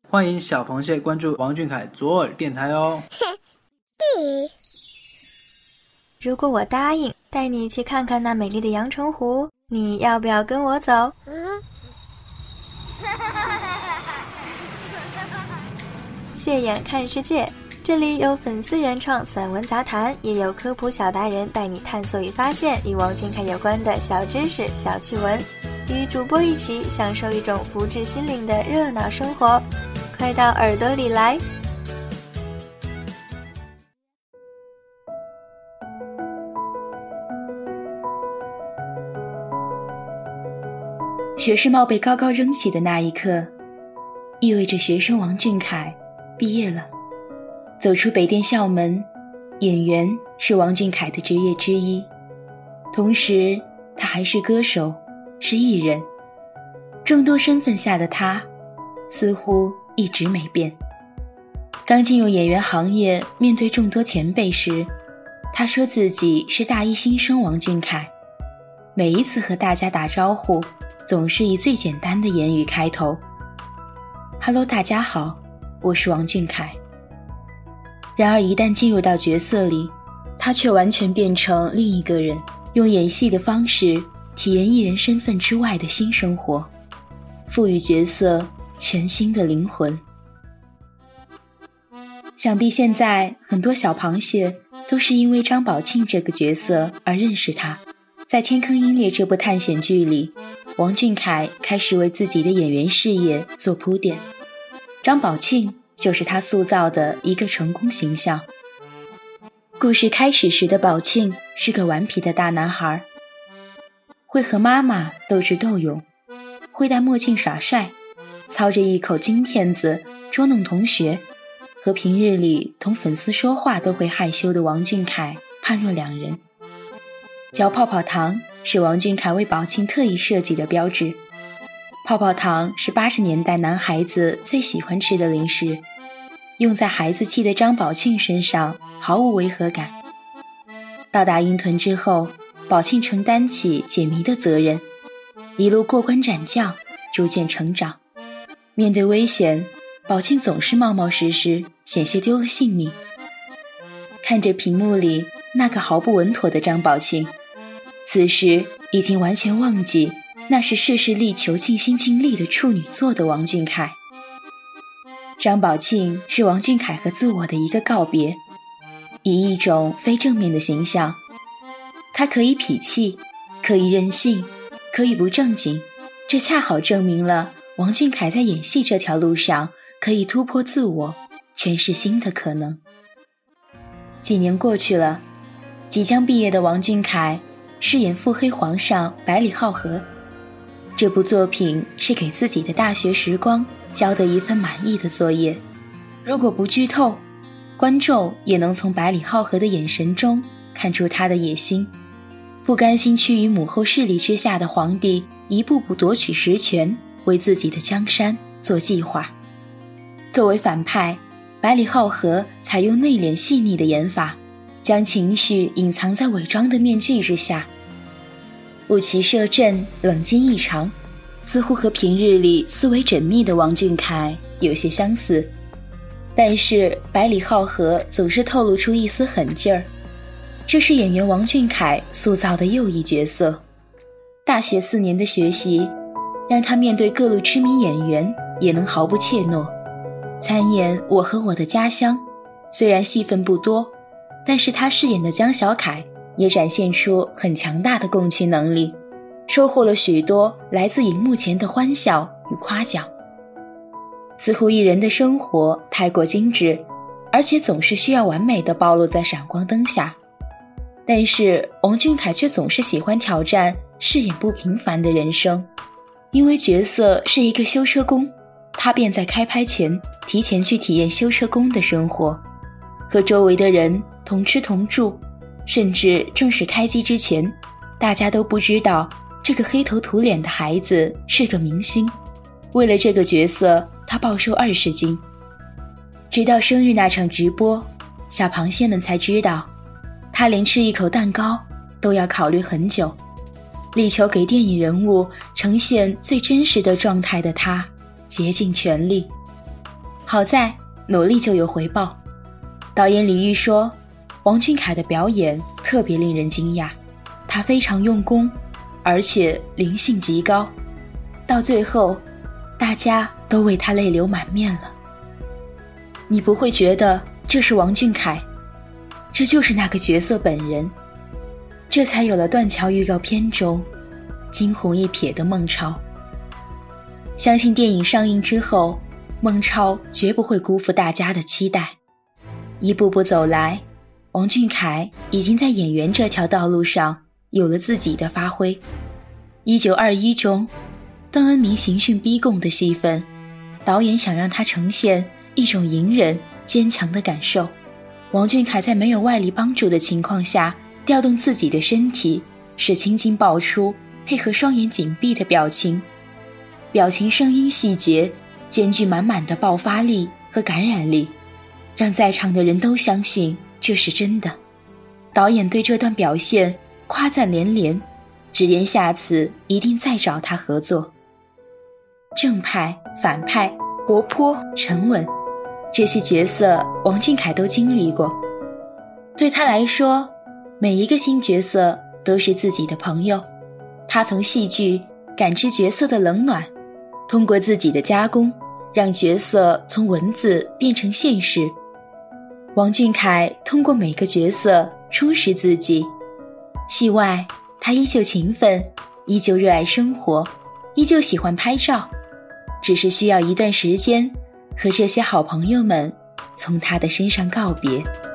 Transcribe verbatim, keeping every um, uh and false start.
欢迎小螃蟹关注王俊凯左耳电台哦。 如果我答应带你去看看那美丽的阳澄湖，你要不要跟我走？谢眼看世界，这里有粉丝原创散文杂谈，也有科普小达人带你探索与发现与王俊凯有关的小知识、小趣闻，与主播一起享受一种福至心灵的热闹生活。快到耳朵里来！ 学士帽被高高扔起的那一刻，意味着学生王俊凯毕业了。走出北电校门，演员是王俊凯的职业之一，同时他还是歌手，是艺人。众多身份下的他似乎一直没变。刚进入演员行业，面对众多前辈时，他说自己是大一新生王俊凯。每一次和大家打招呼，总是以最简单的言语开头。Hello， 大家好，我是王俊凯。然而一旦进入到角色里，他却完全变成另一个人，用演戏的方式体验艺人身份之外的新生活，赋予角色全新的灵魂。想必现在很多小螃蟹都是因为张宝庆这个角色而认识他。在《天坑鹰猎》这部探险剧里，王俊凯开始为自己的演员事业做铺垫，张宝庆就是他塑造的一个成功形象。故事开始时的宝庆是个顽皮的大男孩，会和妈妈斗智斗勇，会戴墨镜耍帅，操着一口京片子捉弄同学，和平日里同粉丝说话都会害羞的王俊凯判若两人。嚼泡泡糖是王俊凯为宝庆特意设计的标志。泡泡糖是八十年代男孩子最喜欢吃的零食，用在孩子气的张宝庆身上毫无违和感。到达鹰屯之后，宝庆承担起解谜的责任，一路过关斩将，逐渐成长。面对危险，宝庆总是冒冒失失，险些丢了性命。看着屏幕里那个毫不稳妥的张宝庆，此时已经完全忘记那是事事力求尽心尽力的处女座的王俊凯。张宝庆是王俊凯和自我的一个告别，以一种非正面的形象。他可以痞气，可以任性，可以不正经，这恰好证明了王俊凯在演戏这条路上可以突破自我，诠释新的可能。几年过去了，即将毕业的王俊凯饰演腹黑皇上百里浩河。这部作品是给自己的大学时光交的一份满意的作业。如果不剧透，观众也能从百里浩河的眼神中看出他的野心。不甘心屈于母后势力之下的皇帝，一步步夺取实权，为自己的江山做计划。作为反派，百里浩河采用内敛细腻的演法，将情绪隐藏在伪装的面具之下。舞旗射阵，冷静异常，似乎和平日里思维缜密的王俊凯有些相似。但是百里浩河总是透露出一丝狠劲儿，这是演员王俊凯塑造的又一角色。大学四年的学习让他面对各路知名演员也能毫不怯懦。参演《我和我的家乡》，虽然戏份不多，但是他饰演的江小凯也展现出很强大的共情能力，收获了许多来自荧幕前的欢笑与夸奖。似乎艺人的生活太过精致，而且总是需要完美地暴露在闪光灯下，但是王俊凯却总是喜欢挑战饰演不平凡的人生。因为角色是一个修车工，他便在开拍前提前去体验修车工的生活，和周围的人同吃同住，甚至正式开机之前，大家都不知道这个黑头土脸的孩子是个明星。为了这个角色，他暴瘦二十斤。直到生日那场直播，小螃蟹们才知道，他连吃一口蛋糕都要考虑很久，力求给电影人物呈现最真实的状态的他，竭尽全力。 好在努力就有回报。导演李玉说，王俊凯的表演特别令人惊讶，他非常用功，而且灵性极高，到最后大家都为他泪流满面了。你不会觉得这是王俊凯，这就是那个角色本人，这才有了断桥预告片中惊鸿一瞥的孟超。相信电影上映之后，孟超绝不会辜负大家的期待。一步步走来，王俊凯已经在演员这条道路上有了自己的发挥。一九二一中，邓恩铭刑讯逼供的戏份，导演想让他呈现一种隐忍坚强的感受。王俊凯在没有外力帮助的情况下，调动自己的身体，使青筋爆出，配合双眼紧闭的表情，表情声音细节兼具满满的爆发力和感染力，让在场的人都相信这是真的。导演对这段表现夸赞连连，直言下次一定再找他合作。正派、反派、活泼、沉稳，这些角色王俊凯都经历过。对他来说，每一个新角色都是自己的朋友。他从戏剧感知角色的冷暖，通过自己的加工，让角色从文字变成现实。王俊凯通过每个角色充实自己，戏外他依旧勤奋，依旧热爱生活，依旧喜欢拍照，只是需要一段时间和这些好朋友们从他的身上告别。